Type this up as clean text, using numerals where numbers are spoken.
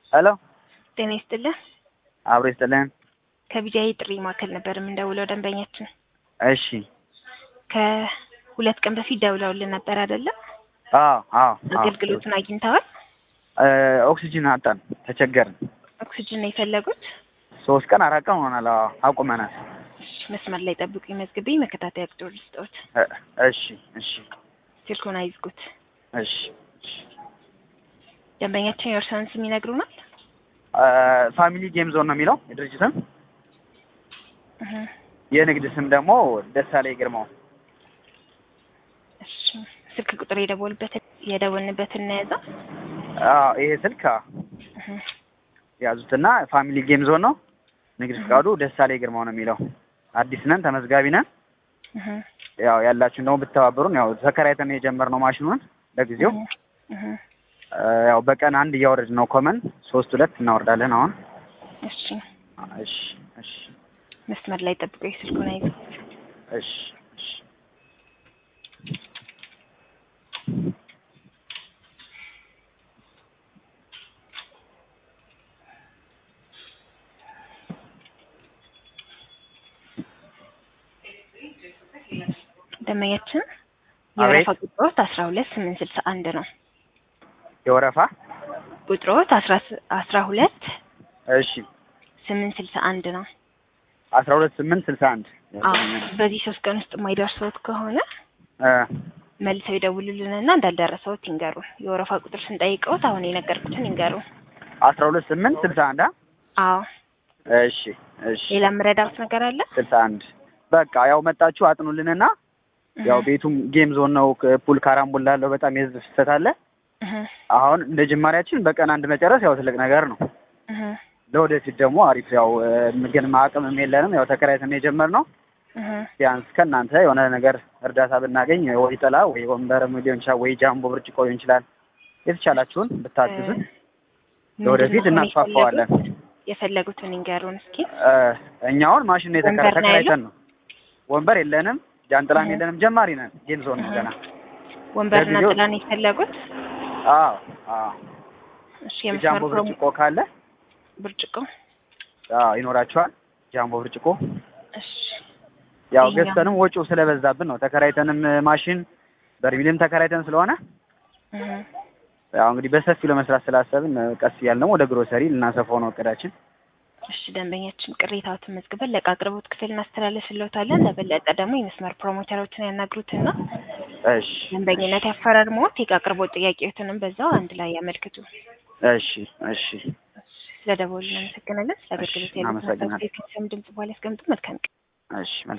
ሄሎ ጤና ይስጥልኝ። አብሮ ይስጥልን። ከቢጃይ ጥሪ ማዕከል ነበር የምንደውለው ደንበኛችን። እሺ ከሁለት ቀን በፊት ደውለውልን ነበር አይደለ? አዎ አገልግሎቱን አግኝተዋል? ኦክሲጅን አጣን፣ ተቸገርን። ኦክሲጅን ነው የፈለጉት? 3 ቀን 4 ቀን ሆናል። አቁመናል። መስመር ላይ ጠብቁኝ፣ መዝግቤ መከታተያ ቁጥር ልስጥዎት። እሺ ስልኩን አይዝጉት። እሺ ደንበኛችን የእርስዎን ስም ይነግሩናል? ፋሚሊ ጌም ዞን ነው የሚለው የድርጅትም። የንግድ ስም ደግሞ ደሳለኝ ግርማው። እሺ ስልክ ቁጥር የደወልንበትን ያዛ? ይሄ ስልክ ያዙትና ፋሚሊ ጌም ዞን ነው። ንግድ ፍቃዱ ደሳለኝ ግርማው ነው የሚለው። አዲስ ነን፣ ተመዝጋቢ ነን። ያው ያላችሁን ደግሞ ብትተባበሩን። ያው ተከራይተን የጀመርነው ማሽኑን ለጊዜው። ያው በቀን አንድ እያወረድን ነው። ኮመን 3-2 እናወርዳለን አሁን። እሺ መስመር ላይ ጠብቁኝ፣ ስልኩን አይዙ። እሺ ደንበኛችን የወረፋ ቁጥሮት 12861 ነው። የወረፋ ቁጥሮት 12 እሺ 861 ነው። 12861 በዚህ 3 ቀን ውስጥ የማይደርሰውት ከሆነ መልሰው ይደውሉልንና እንዳልደረሰውት ይንገሩን። የወረፋ ቁጥር ስንጠይቀውት አሁን የነገርኩትን ይንገሩን። 12861 አዎ። እሺ ሌላ ምረዳውት ነገር አለ? 61 በቃ ያው መጣችሁ አጥኑልንና ያው ቤቱም ጌም ዞን ነው። ፑል ካራምቡላ አለው። በጣም የህዝብ ፍሰት አለ። አሁን እንደ ጅማሬያችን በቀን አንድ መጨረስ ያው ትልቅ ነገር ነው። ለወደፊት ደግሞ አሪፍ ያው ግን አቅምም የለንም። ያው ተከራይተን የጀመርነው ቢያንስ ከእናንተ የሆነ ነገር እርዳታ ብናገኝ ወይ ጥላ ወይ ወንበርም ሊሆን ይችላል ወይ ጃምቦ ብርጭቆ ሊሆን ይችላል። የተቻላችሁን ብታግዙን ለወደፊት እናስፋፋዋለን። የፈለጉትን ይንገሩን እስኪ። እኛውን ማሽን ነው ተከራይተን ነው። ወንበር የለንም፣ ጃንጥላም የለንም። ጀማሪ ነን። ጌም ዞን ነው ገና። ወንበርና ጥላ ነው የፈለጉት? አዎ። እሺ ጃምቦ ብርጭቆ ካለ ብርጭቆ ይኖራችኋል። ጃምቦ ብርጭቆ። እሺ ያው ገዝተንም ወጪው ስለበዛብን ነው። ተከራይተንም ማሽን በርሚልም ተከራይተን ስለሆነ ያው እንግዲህ በሰፊው ለመስራት ስላሰብን ቀስ እያልን ወደ ግሮሰሪ ልናሰፋው ነው እቅዳችን። እሺ ደንበኛችን ቅሬታዎትን መዝግበን ለአቅርቦት ክፍል እናስተላልፍልዎታለን። ለበለጠ ደግሞ የመስመር ፕሮሞተሮችን ያናግሩትና ደንበኝነት ያፈራርመዎት የአቅርቦት ጥያቄዎትንም በዛው አንድ ላይ ያመልክቱ። እሺ ስለደወሉ እናመሰግናለን። ስለ አገልግሎት ያሉትን ድምጽ በኋላ ያስቀምጡ። መልካም ቀን። እሺ